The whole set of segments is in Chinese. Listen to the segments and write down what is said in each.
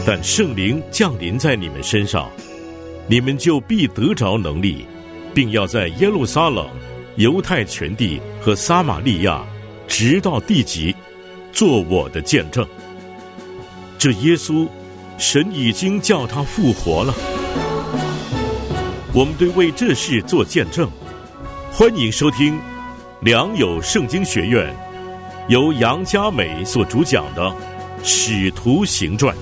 但圣灵降临在你们身上，你们就必得着能力，并要在耶路撒冷、犹太全地和撒玛利亚，直到地极，做我的见证。这耶稣，神已经叫他复活了。我们对为这事做见证。欢迎收听良友圣经学院由杨嘉美所主讲的《使徒行传》。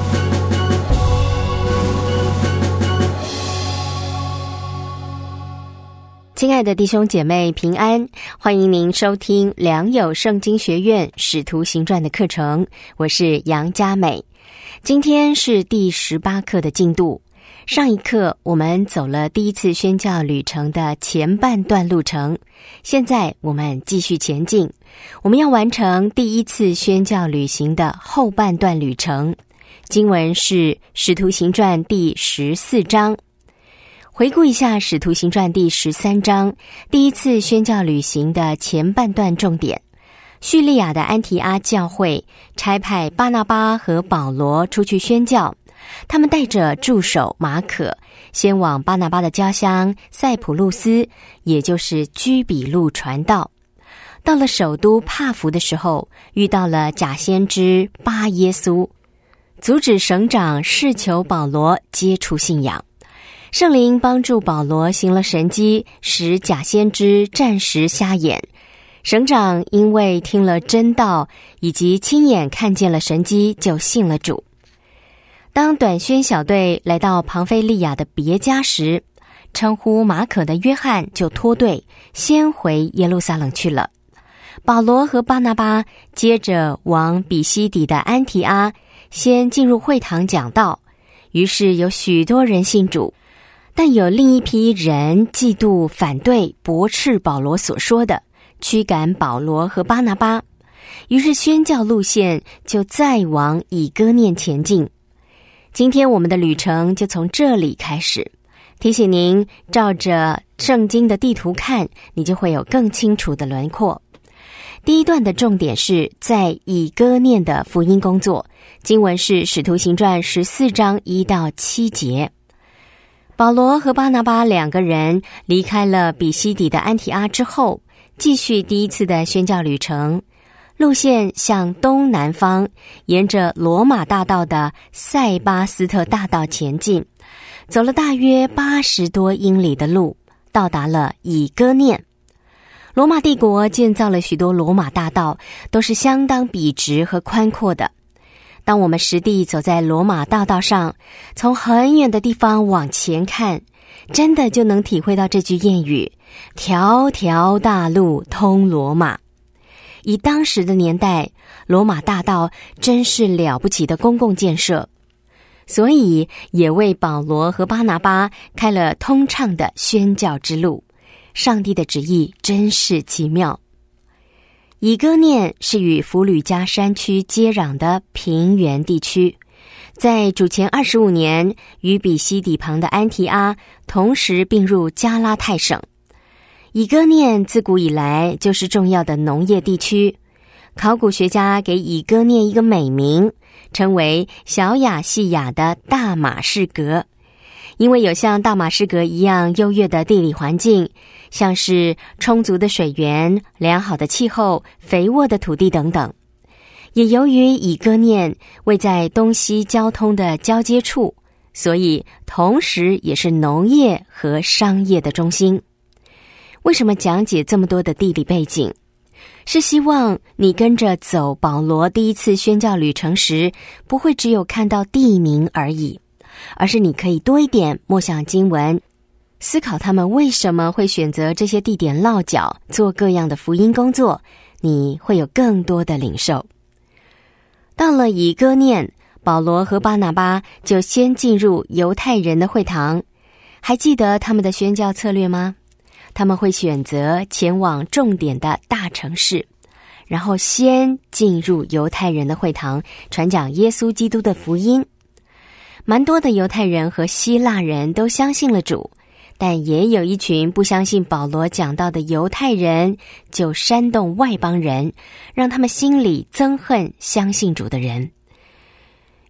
亲爱的弟兄姐妹平安，欢迎您收听良友圣经学院《使徒行传》的课程，我是杨嘉美。今天是第18课的进度。上一课我们走了第一次宣教旅程的前半段路程，现在我们继续前进，我们要完成第一次宣教旅行的后半段旅程。经文是《使徒行传》第14章。回顾一下《使徒行传》第13章第一次宣教旅行的前半段重点。叙利亚的安提阿教会差派巴拿巴和保罗出去宣教，他们带着助手马可，先往巴拿巴的家乡塞浦路斯，也就是居比路传道。到了首都帕福的时候，遇到了假先知巴耶稣，阻止省长试求保罗接触信仰。圣灵帮助保罗行了神迹，使假先知暂时瞎眼。省长因为听了真道以及亲眼看见了神迹，就信了主。当短宣小队来到庞菲利亚的别家时，称呼马可的约翰就脱队，先回耶路撒冷去了。保罗和巴拿巴接着往比西底的安提阿，先进入会堂讲道，于是有许多人信主。但有另一批人嫉妒反对驳斥保罗所说的，驱赶保罗和巴拿巴，于是宣教路线就再往以哥念前进。今天我们的旅程就从这里开始，提醒您照着圣经的地图看，你就会有更清楚的轮廓。第一段的重点是在以哥念的福音工作，经文是《使徒行传》14章1到7节。保罗和巴拿巴两个人离开了比西底的安提阿之后，继续第一次的宣教旅程，路线向东南方，沿着罗马大道的塞巴斯特大道前进，走了大约80多英里的路，到达了以哥念。罗马帝国建造了许多罗马大道，都是相当笔直和宽阔的。当我们实地走在罗马大道上，从很远的地方往前看，真的就能体会到这句谚语：条条大路通罗马。以当时的年代，罗马大道真是了不起的公共建设，所以也为保罗和巴拿巴开了通畅的宣教之路。上帝的旨意真是奇妙。以哥念是与弗吕加山区接壤的平原地区，在主前25年与比西底旁的安提阿同时并入加拉太省。以哥念自古以来就是重要的农业地区，考古学家给以哥念一个美名，称为小亚细亚的大马士革，因为有像大马士革一样优越的地理环境，像是充足的水源、良好的气候、肥沃的土地等等。也由于以哥念位在东西交通的交接处，所以同时也是农业和商业的中心。为什么讲解这么多的地理背景？是希望你跟着走保罗第一次宣教旅程时，不会只有看到地名而已，而是你可以多一点默想经文，思考他们为什么会选择这些地点落脚，做各样的福音工作，你会有更多的领受。到了以哥念，保罗和巴拿巴就先进入犹太人的会堂。还记得他们的宣教策略吗？他们会选择前往重点的大城市，然后先进入犹太人的会堂，传讲耶稣基督的福音。蛮多的犹太人和希腊人都相信了主，但也有一群不相信保罗讲道的犹太人，就煽动外邦人，让他们心里憎恨相信主的人。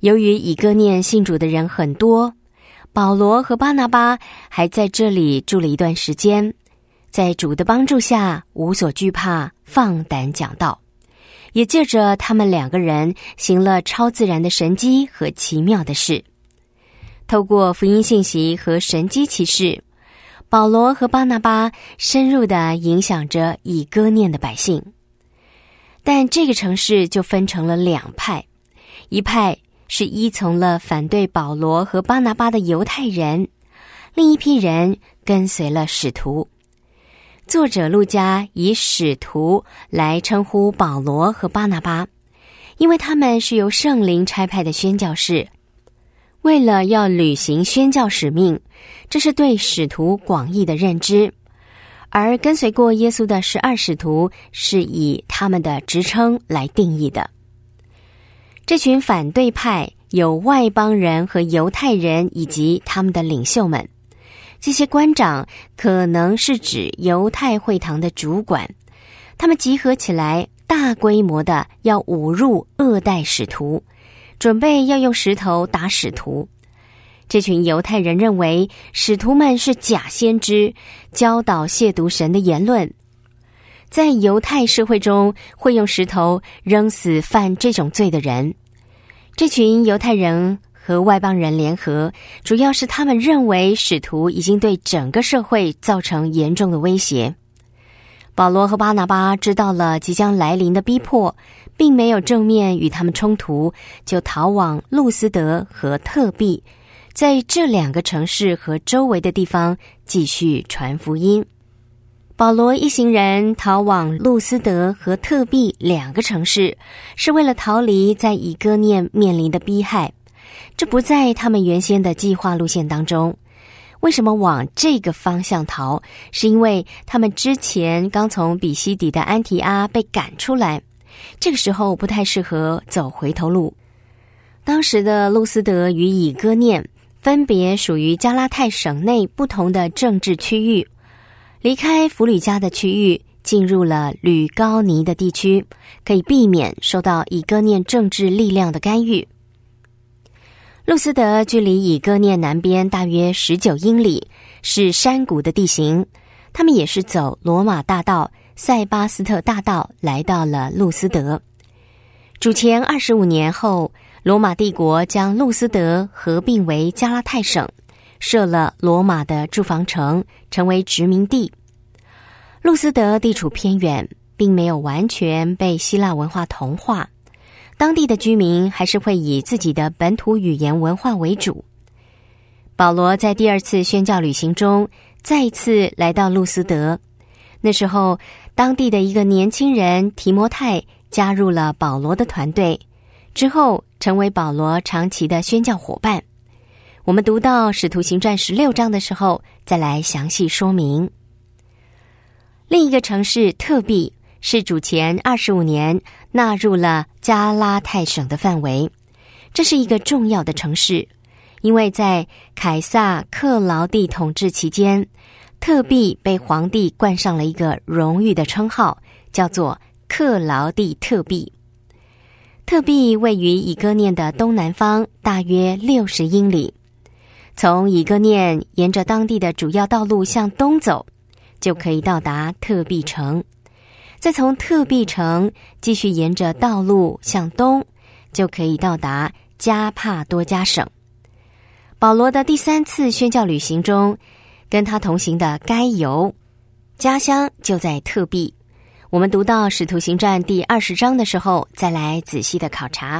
由于以哥念信主的人很多，保罗和巴拿巴还在这里住了一段时间，在主的帮助下无所惧怕，放胆讲道，也借着他们2个人行了超自然的神迹和奇妙的事。透过福音信息和神迹奇事，保罗和巴拿巴深入地影响着以哥念的百姓。但这个城市就分成了2派，一派是依从了反对保罗和巴拿巴的犹太人，另一批人跟随了使徒。作者路加以使徒来称呼保罗和巴拿巴，因为他们是由圣灵差派的宣教士，为了要履行宣教使命，这是对使徒广义的认知。而跟随过耶稣的12使徒是以他们的职称来定义的。这群反对派有外邦人和犹太人以及他们的领袖们，这些官长可能是指犹太会堂的主管，他们集合起来大规模的要侮辱恶待使徒，准备要用石头打使徒。这群犹太人认为使徒们是假先知，教导亵渎神的言论。在犹太社会中，会用石头扔死犯这种罪的人。这群犹太人和外邦人联合，主要是他们认为使徒已经对整个社会造成严重的威胁。保罗和巴拿巴知道了即将来临的逼迫，并没有正面与他们冲突，就逃往路斯德和特庇，在这2个城市和周围的地方继续传福音。保罗一行人逃往路斯德和特庇2个城市，是为了逃离在以哥念面临的逼害，这不在他们原先的计划路线当中。为什么往这个方向逃？是因为他们之前刚从比西底的安提阿被赶出来，这个时候不太适合走回头路。当时的路斯德与以哥念分别属于加拉太省内不同的政治区域，离开弗吕家的区域，进入了吕高尼的地区，可以避免受到以哥念政治力量的干预。路斯德距离以哥念南边大约19英里，是山谷的地形。他们也是走罗马大道、塞巴斯特大道来到了路斯德。主前25年后，罗马帝国将路斯德合并为加拉太省，设了罗马的驻防城，成为殖民地。路斯德地处偏远，并没有完全被希腊文化同化，当地的居民还是会以自己的本土语言文化为主。保罗在第2次宣教旅行中再次来到路斯德，那时候当地的一个年轻人提摩太加入了保罗的团队，之后成为保罗长期的宣教伙伴。我们读到使徒行传16章的时候再来详细说明。另一个城市特庇是主前25年纳入了加拉太省的范围，这是一个重要的城市，因为在凯撒克劳地统治期间，特庇被皇帝冠上了一个荣誉的称号，叫做克劳地特庇。特庇位于以哥念的东南方大约60英里，从以哥念沿着当地的主要道路向东走，就可以到达特庇城。再从特庇城继续沿着道路向东，就可以到达加帕多加省。保罗的第3次宣教旅行中，跟他同行的该犹家乡就在特庇。我们读到使徒行传第20章的时候，再来仔细的考察。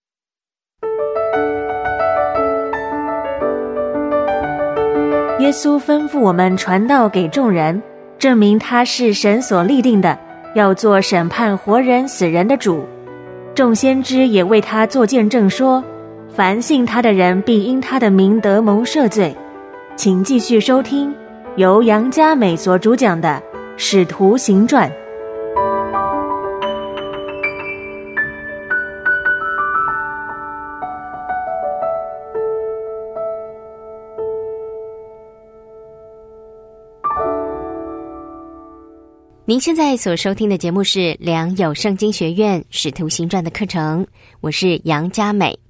耶稣吩咐我们传道给众人，证明他是神所立定的，要做审判活人死人的主。众先知也为他作见证说，凡信他的人必因他的名得蒙赦罪。请继续收听由杨嘉美所主讲的《使徒行传》。 您现在所收听的节目是良友圣经学院使徒行传的课程，我是杨嘉美。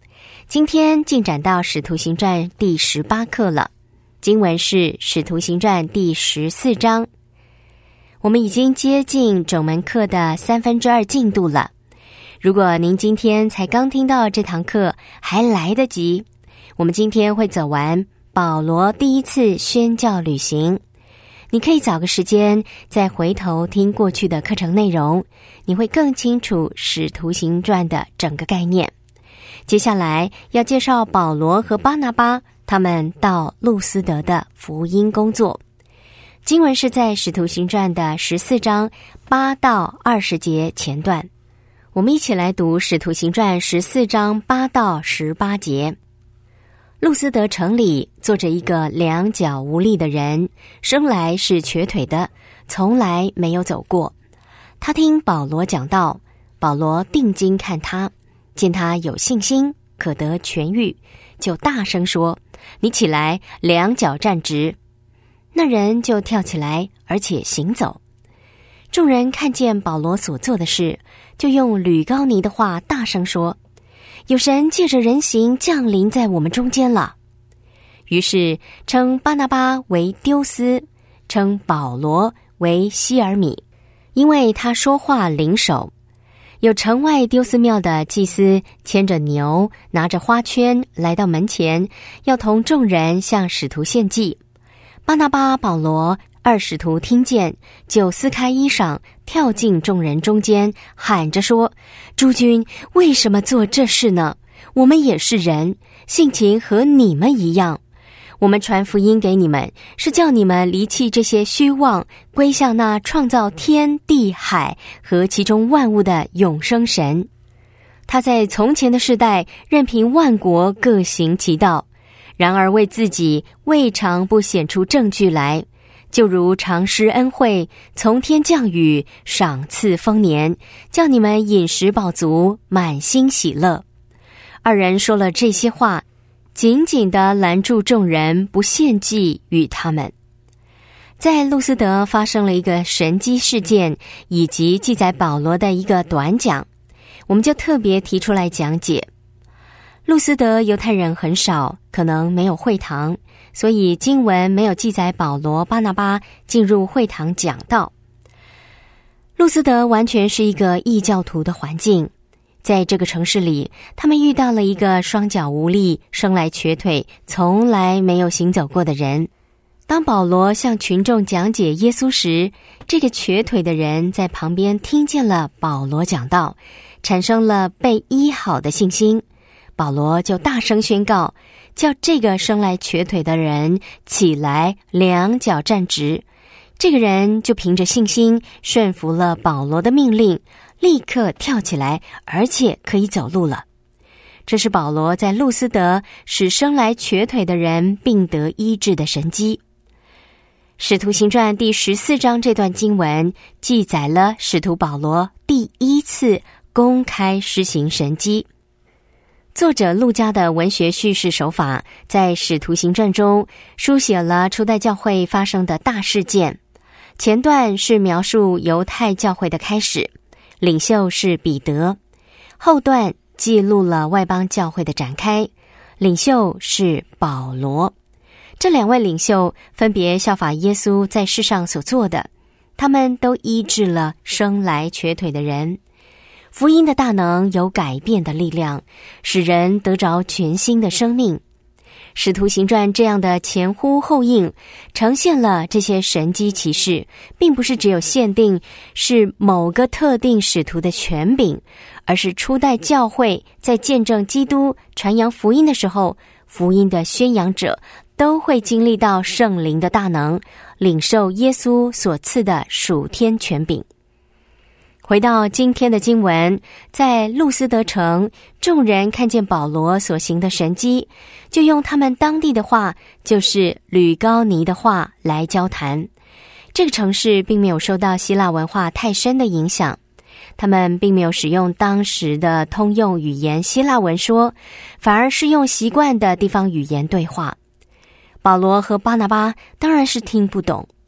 今天进展到使徒行传第18课了，经文是使徒行传第14章。我们已经接近整门课的2/3进度了。如果您今天才刚听到这堂课，还来得及。我们今天会走完保罗第一次宣教旅行，你可以找个时间再回头听过去的课程内容，你会更清楚使徒行传的整个概念。接下来要介绍保罗和巴拿巴他们到路斯德的福音工作。经文是在使徒行传的14章8到20节前段。我们一起来读使徒行传14章8到18节。路斯德城里坐着一个两脚无力的人，生来是瘸腿的，从来没有走过。他听保罗讲道，保罗定睛看他，见他有信心，可得痊愈，就大声说：你起来，两脚站直。那人就跳起来，而且行走。众人看见保罗所做的事，就用吕高尼的话大声说：有神借着人形降临在我们中间了。于是称巴拿巴为丢斯，称保罗为希尔米，因为他说话灵手。有城外丢斯庙的祭司牵着牛，拿着花圈来到门前，要同众人向使徒献祭。巴拿巴、保罗二使徒听见，就撕开衣裳，跳进众人中间，喊着说：诸君，为什么做这事呢？我们也是人，性情和你们一样。我们传福音给你们，是叫你们离弃这些虚妄，归向那创造天地海和其中万物的永生神。他在从前的世代任凭万国各行其道，然而为自己未尝不显出证据来，就如常施恩惠，从天降雨，赏赐丰年，叫你们饮食饱足，满心喜乐。二人说了这些话，紧紧地拦住众人，不献祭与他们。在路斯德发生了一个神迹事件，以及记载保罗的一个短讲，我们就特别提出来讲解。路斯德犹太人很少，可能没有会堂，所以经文没有记载保罗、巴拿巴进入会堂讲道。路斯德完全是一个异教徒的环境，在这个城市里，他们遇到了一个双脚无力、生来瘸腿、从来没有行走过的人。当保罗向群众讲解耶稣时，这个瘸腿的人在旁边听见了保罗讲道，产生了被医好的信心。保罗就大声宣告，叫这个生来瘸腿的人起来，两脚站直。这个人就凭着信心顺服了保罗的命令，立刻跳起来，而且可以走路了。这是保罗在路斯德使生来瘸腿的人病得医治的神迹。使徒行传第14章这段经文记载了使徒保罗第一次公开施行神迹。作者路加的文学叙事手法在使徒行传中书写了初代教会发生的大事件。前段是描述犹太教会的开始，领袖是彼得；后段记录了外邦教会的展开，领袖是保罗。这两位领袖分别效法耶稣在世上所做的，他们都医治了生来瘸腿的人。福音的大能有改变的力量，使人得着全新的生命。使徒行传这样的前呼后应，呈现了这些神迹奇事，并不是只有限定是某个特定使徒的权柄，而是初代教会在见证基督、传扬福音的时候，福音的宣扬者都会经历到圣灵的大能，领受耶稣所赐的属天权柄。回到今天的经文，在路斯德城，众人看见保罗所行的神迹，就用他们当地的话，就是吕高尼的话来交谈。这个城市并没有受到希腊文化太深的影响，他们并没有使用当时的通用语言希腊文说，反而是用习惯的地方语言对话。保罗和巴拿巴当然是听不懂，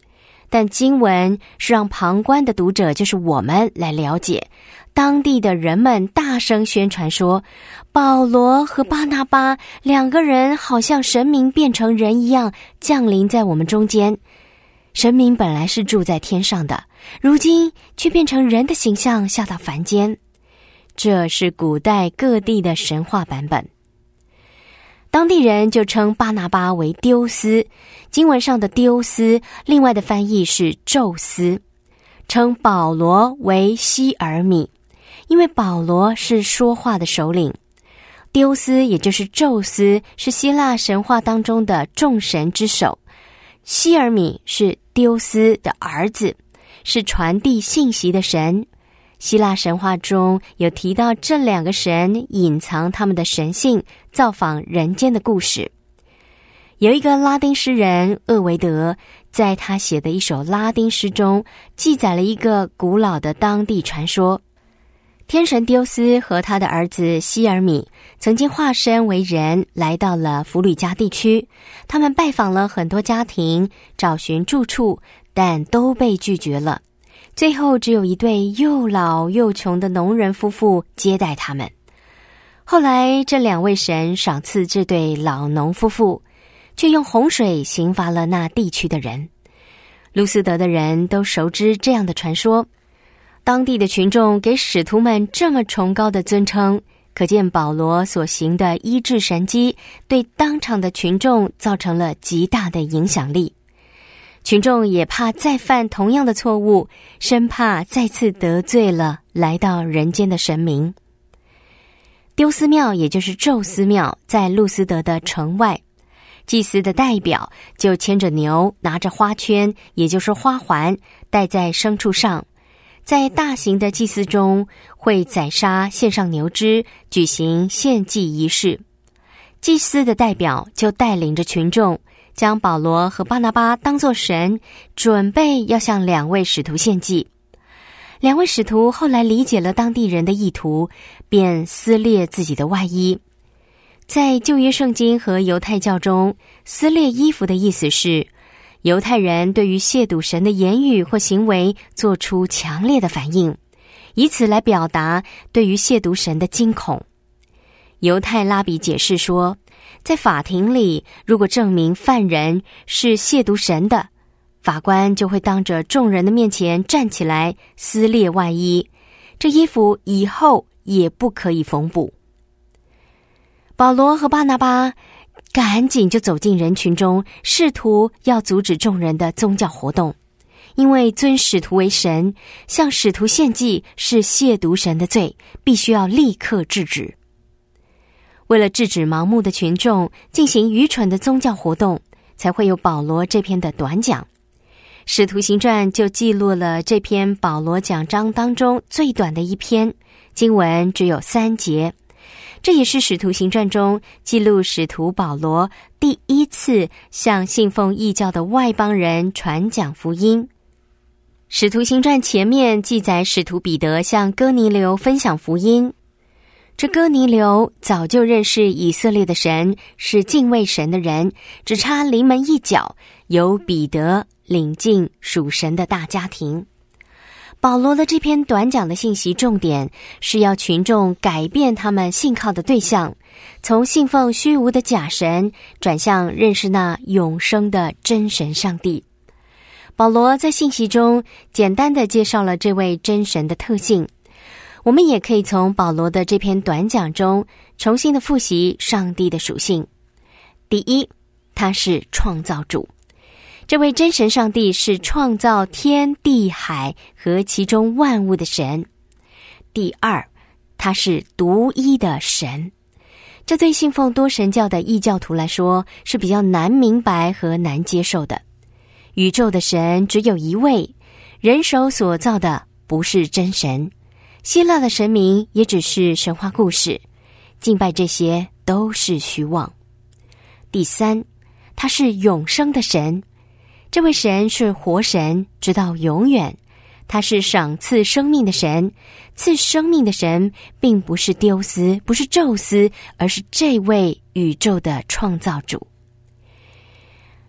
但经文是让旁观的读者，就是我们来了解。当地的人们大声宣传说，保罗和巴拿巴两个人好像神明变成人一样降临在我们中间。神明本来是住在天上的，如今却变成人的形象下到凡间。这是古代各地的神话版本。当地人就称巴拿巴为丢斯，经文上的丢斯另外的翻译是宙斯，称保罗为希尔米，因为保罗是说话的首领。丢斯也就是宙斯，是希腊神话当中的众神之首。希尔米是丢斯的儿子，是传递信息的神。希腊神话中有提到这两个神隐藏他们的神性，造访人间的故事。有一个拉丁诗人厄维德，在他写的一首拉丁诗中记载了一个古老的当地传说。天神丢斯和他的儿子希尔米曾经化身为人，来到了弗吕加地区。他们拜访了很多家庭，找寻住处，但都被拒绝了。最后只有一对又老又穷的农人夫妇接待他们。后来这两位神赏赐这对老农夫妇，却用洪水刑罚了那地区的人。路斯德的人都熟知这样的传说，当地的群众给使徒们这么崇高的尊称，可见保罗所行的医治神迹对当场的群众造成了极大的影响力。群众也怕再犯同样的错误，生怕再次得罪了来到人间的神明。丢斯庙也就是宙斯庙在路斯德的城外，祭司的代表就牵着牛，拿着花圈，也就是花环，戴在牲畜上。在大型的祭祀中，会宰杀献上牛只，举行献祭仪式。祭司的代表就带领着群众，将保罗和巴拿巴当作神，准备要向两位使徒献祭。两位使徒后来理解了当地人的意图，便撕裂自己的外衣。在旧约圣经和犹太教中，撕裂衣服的意思是犹太人对于亵渎神的言语或行为做出强烈的反应，以此来表达对于亵渎神的惊恐。犹太拉比解释说，在法庭里，如果证明犯人是亵渎神的，法官就会当着众人的面前站起来撕裂外衣，这衣服以后也不可以缝补。保罗和巴拿巴赶紧就走进人群中，试图要阻止众人的宗教活动，因为尊使徒为神，向使徒献祭是亵渎神的罪，必须要立刻制止。为了制止盲目的群众进行愚蠢的宗教活动，才会有保罗这篇的短讲。使徒行传就记录了这篇保罗讲章当中最短的一篇，经文只有3节。这也是使徒行传中记录使徒保罗第一次向信奉异教的外邦人传讲福音。使徒行传前面记载使徒彼得向哥尼流分享福音，这哥尼流早就认识以色列的神，是敬畏神的人，只差临门一脚，由彼得领进属神的大家庭。保罗的这篇短讲的信息重点是要群众改变他们信靠的对象，从信奉虚无的假神转向认识那永生的真神上帝。保罗在信息中简单地介绍了这位真神的特性，我们也可以从保罗的这篇短讲中重新的复习上帝的属性。第一，他是创造主，这位真神上帝是创造天地海和其中万物的神。第二，他是独一的神，这对信奉多神教的异教徒来说是比较难明白和难接受的。宇宙的神只有一位，人手所造的不是真神，希腊的神明也只是神话故事，敬拜这些都是虚妄。第三，他是永生的神，这位神是活神，直到永远。他是赏赐生命的神，赐生命的神并不是丢斯，不是宙斯，而是这位宇宙的创造主。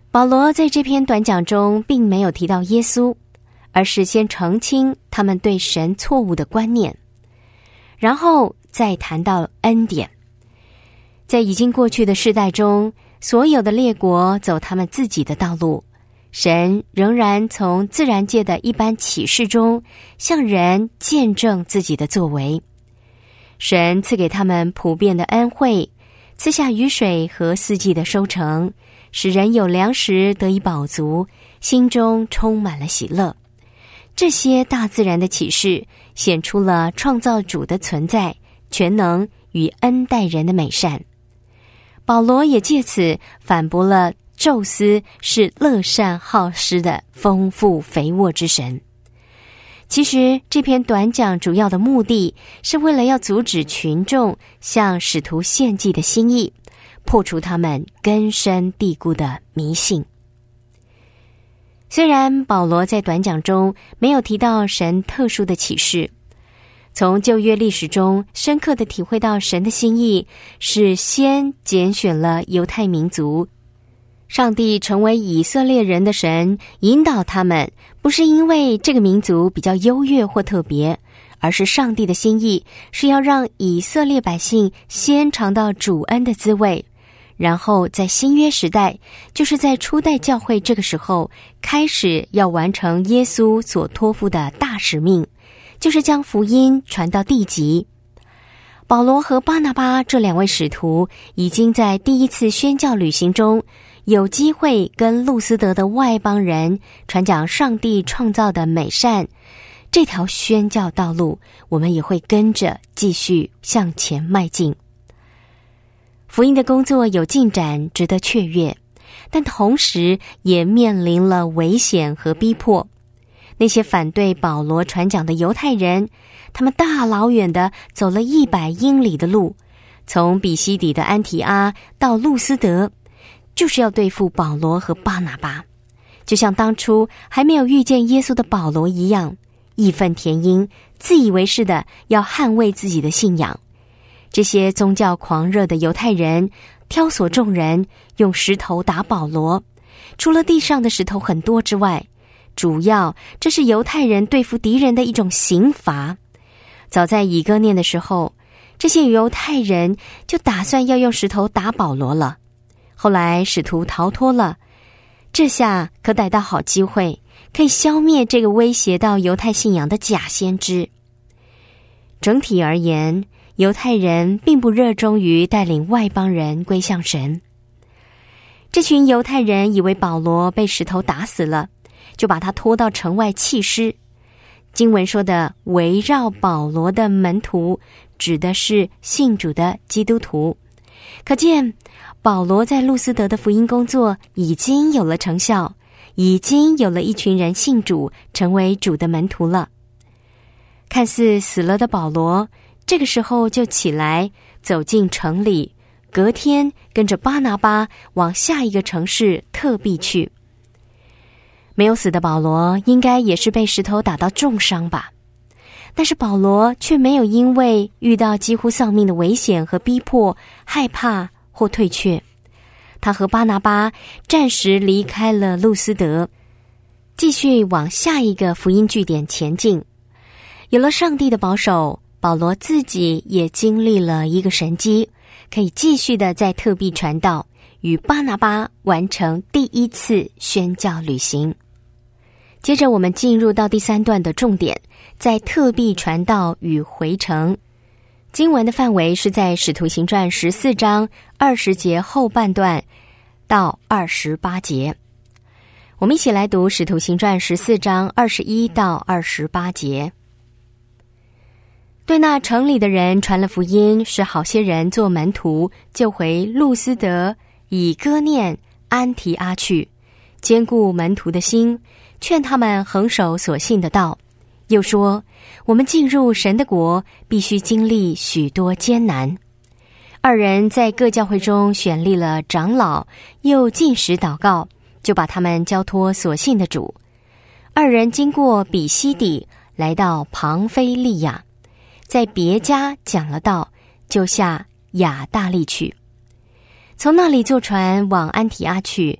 保罗在这篇短讲中并没有提到耶稣，而是先澄清他们对神错误的观念，然后再谈到恩典。在已经过去的世代中，所有的列国走他们自己的道路，神仍然从自然界的一般启示中向人见证自己的作为。神赐给他们普遍的恩惠，赐下雨水和四季的收成，使人有粮食得以饱足，心中充满了喜乐。这些大自然的启示显出了创造主的存在、全能与恩待人的美善。保罗也借此反驳了宙斯是乐善好施的丰富肥沃之神。其实这篇短讲主要的目的是为了要阻止群众向使徒献祭的心意，破除他们根深蒂固的迷信。虽然保罗在短讲中没有提到神特殊的启示，从旧约历史中深刻地体会到神的心意是先拣选了犹太民族，上帝成为以色列人的神，引导他们，不是因为这个民族比较优越或特别，而是上帝的心意是要让以色列百姓先尝到主恩的滋味，然后在新约时代，就是在初代教会这个时候，开始要完成耶稣所托付的大使命，就是将福音传到地极。保罗和巴拿巴这两位使徒已经在第一次宣教旅行中有机会跟路斯德的外邦人传讲上帝创造的美善，这条宣教道路我们也会跟着继续向前迈进。福音的工作有进展，值得雀跃，但同时也面临了危险和逼迫。那些反对保罗传讲的犹太人，他们大老远的走了100英里的路，从比西底的安提阿到路斯德，就是要对付保罗和巴拿巴，就像当初还没有遇见耶稣的保罗一样，义愤填膺，自以为是的要捍卫自己的信仰。这些宗教狂热的犹太人挑唆众人用石头打保罗，除了地上的石头很多之外，主要这是犹太人对付敌人的一种刑罚。早在以哥念的时候，这些犹太人就打算要用石头打保罗了。后来使徒逃脱了，这下可逮到好机会，可以消灭这个威胁到犹太信仰的假先知。整体而言，犹太人并不热衷于带领外邦人归向神。这群犹太人以为保罗被石头打死了，就把他拖到城外弃尸。经文说的围绕保罗的门徒，指的是信主的基督徒。可见保罗在路斯德的福音工作已经有了成效，已经有了一群人信主，成为主的门徒了。看似死了的保罗，这个时候就起来走进城里，隔天跟着巴拿巴往下一个城市特庇去。没有死的保罗应该也是被石头打到重伤吧，但是保罗却没有因为遇到几乎丧命的危险和逼迫害怕或退却。他和巴拿巴暂时离开了路斯德，继续往下一个福音据点前进。有了上帝的保守，保罗自己也经历了一个神迹，可以继续的在特庇传道，与巴拿巴完成第一次宣教旅行。接着我们进入到第3段的重点，在特庇传道与回程。经文的范围是在使徒行传14章20节后半段到28节。我们一起来读使徒行传14章21到28节。对那城里的人传了福音，使好些人做门徒，就回路斯德、以哥念、安提阿去，坚固门徒的心，劝他们恒守所信的道。又说，我们进入神的国，必须经历许多艰难。2人在各教会中选立了长老，又禁食祷告，就把他们交托所信的主。2人经过比西底，来到庞菲利亚，在别家讲了道，就下亚大利去。从那里坐船往安提阿去，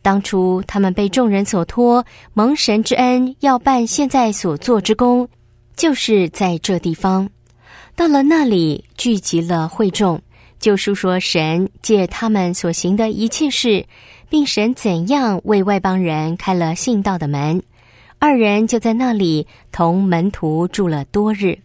当初他们被众人所托，蒙神之恩，要办现在所做之功，就是在这地方。到了那里，聚集了会众，就述说神借他们所行的一切事，并神怎样为外邦人开了信道的门。二人就在那里同门徒住了多日。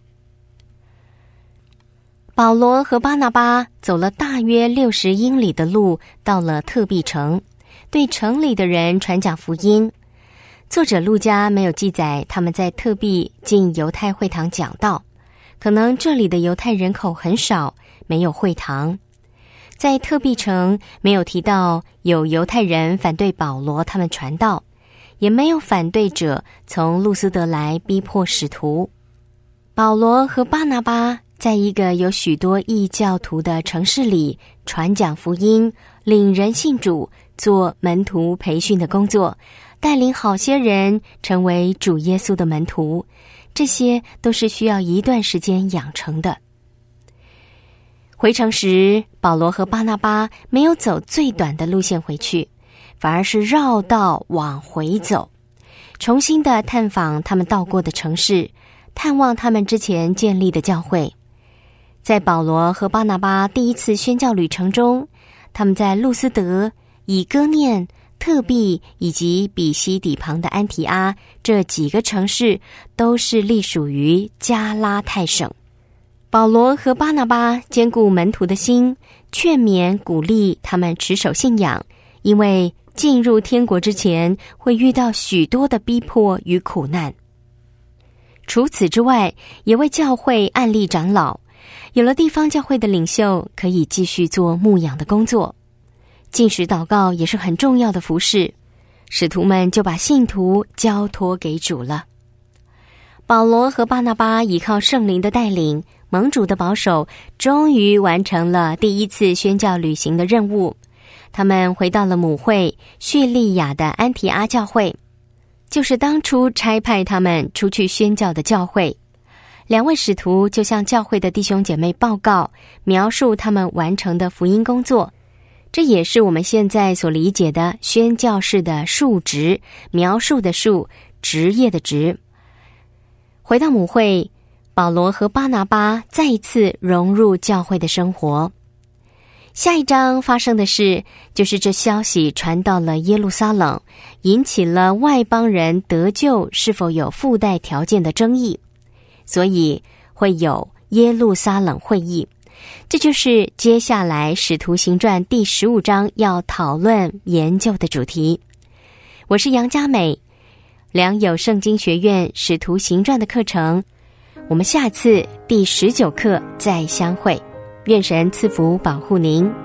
保罗和巴拿巴走了大约60英里的路，到了特庇城，对城里的人传讲福音。作者路加没有记载他们在特庇进犹太会堂讲道，可能这里的犹太人口很少，没有会堂。在特庇城没有提到有犹太人反对保罗他们传道，也没有反对者从路斯德来逼迫使徒。保罗和巴拿巴在一个有许多异教徒的城市里传讲福音，领人信主，做门徒培训的工作，带领好些人成为主耶稣的门徒，这些都是需要一段时间养成的。回城时，保罗和巴拿巴没有走最短的路线回去，反而是绕道往回走，重新的探访他们到过的城市，探望他们之前建立的教会。在保罗和巴拿巴第一次宣教旅程中，他们在路斯德、以哥念、特庇以及比西底旁的安提阿这几个城市都是隶属于加拉太省。保罗和巴拿巴兼顾门徒的心，劝勉鼓励他们持守信仰，因为进入天国之前会遇到许多的逼迫与苦难。除此之外，也为教会按立长老，有了地方教会的领袖，可以继续做牧养的工作。禁食祷告也是很重要的服事，使徒们就把信徒交托给主了。保罗和巴拿巴依靠圣灵的带领，蒙主的保守，终于完成了第一次宣教旅行的任务。他们回到了母会叙利亚的安提阿教会，就是当初差派他们出去宣教的教会。两位使徒就向教会的弟兄姐妹报告，描述他们完成的福音工作。这也是我们现在所理解的宣教士的述职，描述的述，职业的职。回到母会，保罗和巴拿巴再一次融入教会的生活。下一章发生的事，就是这消息传到了耶路撒冷，引起了外邦人得救是否有附带条件的争议，所以会有耶路撒冷会议。这就是接下来使徒行传第15章要讨论研究的主题。我是杨佳美，良友圣经学院使徒行传的课程，我们下次第19课再相会。愿神赐福保护您。